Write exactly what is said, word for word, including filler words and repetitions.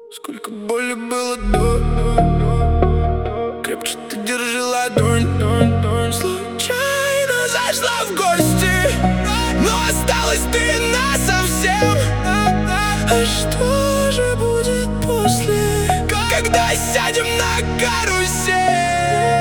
Сколько боли было до. Крепче ты держи ладонь. Случайно зашла в гости, но осталась ты насовсем. А что же будет после, когда сядем на карусель?